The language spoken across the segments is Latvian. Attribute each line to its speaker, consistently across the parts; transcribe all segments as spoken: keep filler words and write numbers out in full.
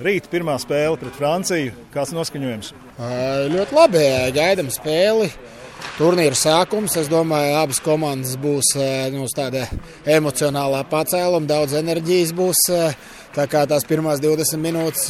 Speaker 1: Rīt pirmā spēle pret Franciju. Kāds noskaņojums?
Speaker 2: Uh, ļoti labi, gaidam spēli. Turnīra sākums, es domāju, abas komandas būs nu, tāda emocionālā pacēluma, daudz enerģijas būs. Tā kā tās pirmās divdesmit minūtes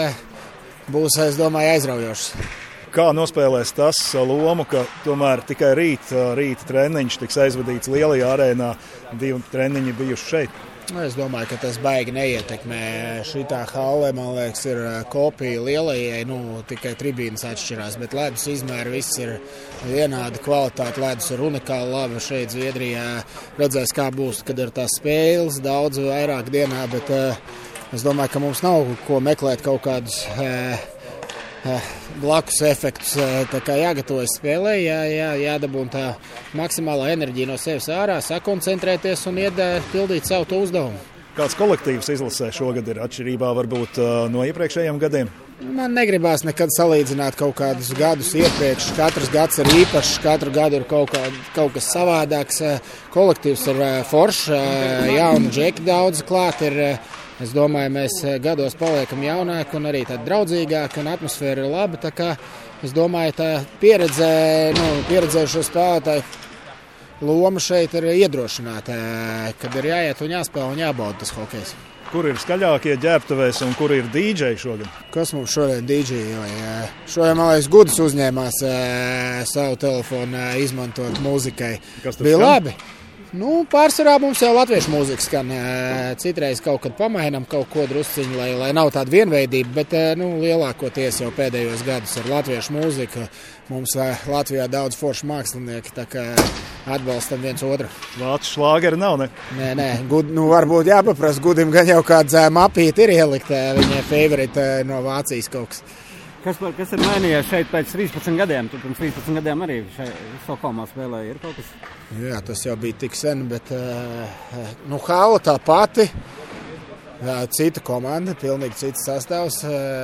Speaker 2: būs, es domāju, aizraujošas.
Speaker 1: Kā nospēlēs tas lomu, ka tomēr tikai rīt, rīta treniņš tiks aizvadīts lielajā arēnā, divi treniņi bijuši šeit?
Speaker 2: Es domāju, ka tas baigi neietekmē. Šitā hale, man liekas, ir kopija lielajai, nu, tikai tribīnas atšķirās, bet ledus izmēri viss ir vienāda kvalitāte. Ledus ir unikāli laba šeit Zviedrijā. Redzēs, kā būs, kad ir tās spēles daudz vairāk dienā, bet uh, es domāju, ka mums nav ko meklēt kaut kādus uh, uh, blakus efektus. Uh, tā kā jāgatavojas spēlē, jā, jā, jādabūna tā maksimālā enerģija no sevis ārā, sakoncentrēties un ied pildīt savu to uzdevumu.
Speaker 1: Kāds kolektīvs izlasē šogad ir atšķirībā varbūt no iepriekšējiem gadiem?
Speaker 2: Man negribās nekad salīdzināt kaut kādus gadus iepriekš. Katrs gads ir īpašs, katru gadu ir kaut, kā, kaut kas savādāks. Kolektīvs ir foršs, jauni džeki daudz klāt ir. Es domāju, mēs gados paliekam jaunāki un arī tādi draudzīgāki un atmosfēra ir laba. Tā kā es domāju, tā pieredze, nu, pieredzējušo spēlētāju loma šeit ir iedrošināta, kad ir jāiet un jāspēlē un jābauda tas hokejs.
Speaker 1: Kur ir skaļākie ģērbtuvēs un kur ir dīdžeji šogad?
Speaker 2: Kas mums šodien dīdžeji? Šodien, man liekas, Gudis uzņēmās savu telefonu izmantot mūzikai. Bija labi. Nu, pārsvarā mums jau latviešu mūzika skan. Citreiz kaut kad pamainam kaut ko drusciņu, lai, lai nav tāda vienveidība, bet nu, lielākoties jau pēdējos gadus ir latviešu mūzika. Mums Latvijā daudz foršu mākslinieki, tā kā atbalstam viens otru.
Speaker 1: Vācu šlāgeri nav, ne?
Speaker 2: Nē, nē, Gud, nu varbūt jāpaprast Gudim, gan jau kāds mapīti ir ielikt viņa favorite no Vācijas kaut kas.
Speaker 3: Kas, kas ir mainījies šeit pēc trīspadsmit gadiem? Tu pirms trīspadsmit gadiem arī šeit Stokholmā spēlēja. Ir kaut kas?
Speaker 2: Jā, tas jau bija tik sen, bet nu, hala tā pati. Cita komanda, pilnīgi cits sastāvs.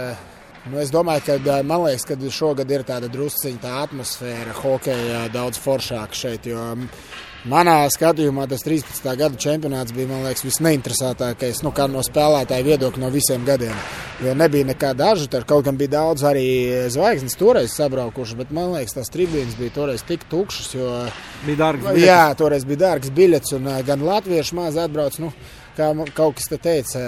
Speaker 2: Nu, es domāju, ka man liekas, ka šogad ir tāda drusciņa tā atmosfēra hokejā daudz foršāka šeit, jo manā skatījumā tas trīspadsmitā gada čempionāts bija, man liekas, visneinteresantākais, nu, kā no spēlētāju viedokļa no visiem gadiem. Jo nebija nekā dažu, tur kaut gan bija daudz arī zvaigznes toreiz sabraukuši, bet man liekas, tās tribīnes bija toreiz tik tukšas, jo...
Speaker 3: Bija dārgas biļetes.
Speaker 2: Jā, toreiz bija dārgas biļetes, un gan latvieši maz atbrauc, nu, kā kaut kas te teica,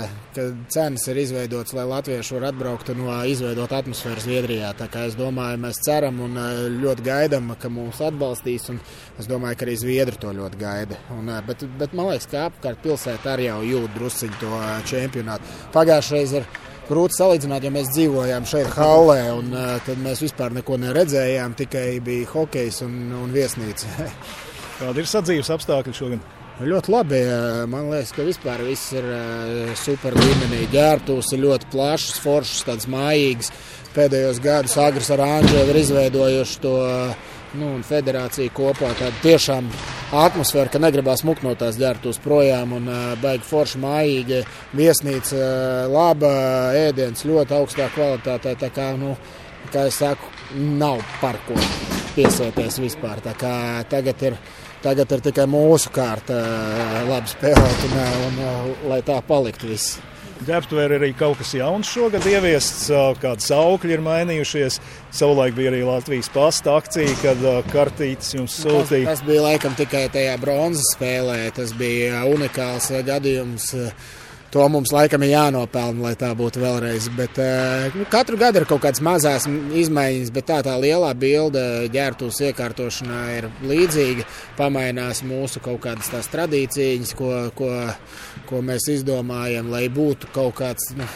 Speaker 2: ka cenas ir izveidotas, lai latvieši var atbraukt un izveidot atmosfēru Zviedrijā. Tā kā es domāju, mēs ceram un ļoti gaidam, ka mūs atbalstīs, un es domāju, ka arī Zviedri to ļoti gaida. Un, bet, bet man liekas, ka apkārt pilsēta arī jau jūt drusciņu to čempionātu. Pagājušreiz ir grūti salīdzināt, ja mēs dzīvojām šeit hallē, un tad mēs vispār neko neredzējām, tikai bija hokejs un, un viesnīca.
Speaker 1: Kādi ir sadzīves apstākļi šogad?
Speaker 2: Ļoti labi. Man liekas, ka vispār viss ir super līmenī. Ģērbtuves ir ļoti plašas, foršas, tādas mājīgas. Pēdējos gadus Agris ar Andževu ir izveidojuši to nu, federāciju kopā. Tāda tiešām atmosfēra, ka negribās mukt no tās ģērbtuves projām un baigi forša mājīga. Viesnīca laba, ēdiens ļoti augstā kvalitātē. Tā kā, nu, kā es saku, nav par ko piesieties vispār. Tā kā tagad ir Tagad ir tikai mūsu kārta labi spēlēt, un, un, un lai tā paliktu viss.
Speaker 1: Ģērbtuvē ir arī kaut kas jauns šogad ieviests, kādi saukļi ir mainījušies. Savulaik bija arī Latvijas pasta akcija, kad kartītes jums sūtīja.
Speaker 2: Tas, tas bija laikam tikai tajā bronzas spēlē, tas bija unikāls gadījums. To mums laikam ir jānopelna, lai tā būtu vēlreiz. Bet, nu, katru gadu ir kaut kādas mazās izmaiņas, bet tā tā lielā bilde ģērbtuves iekārtošanā ir līdzīga. Pamainās mūsu kaut kādas tās tradīcijas, ko, ko, ko mēs izdomājam, lai būtu kaut kāds, nu,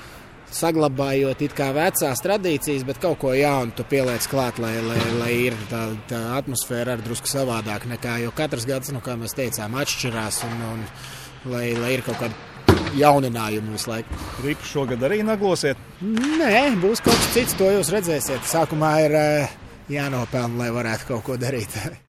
Speaker 2: saglabājot it kā vecās tradīcijas, bet kaut ko jaunu tu pieliec klāt, lai, lai, lai ir tā, tā atmosfēra ar drusku savādāk nekā, jo katrs gads, nu, kā mēs teicām, atšķirās un, un lai, lai ir kaut kāda jauninājumu visu laiku.
Speaker 1: Ripu šogad arī naglosiet?
Speaker 2: Nē, būs kaut kas cits, to jūs redzēsiet. Sākumā ir jānopelna, lai varētu kaut ko darīt.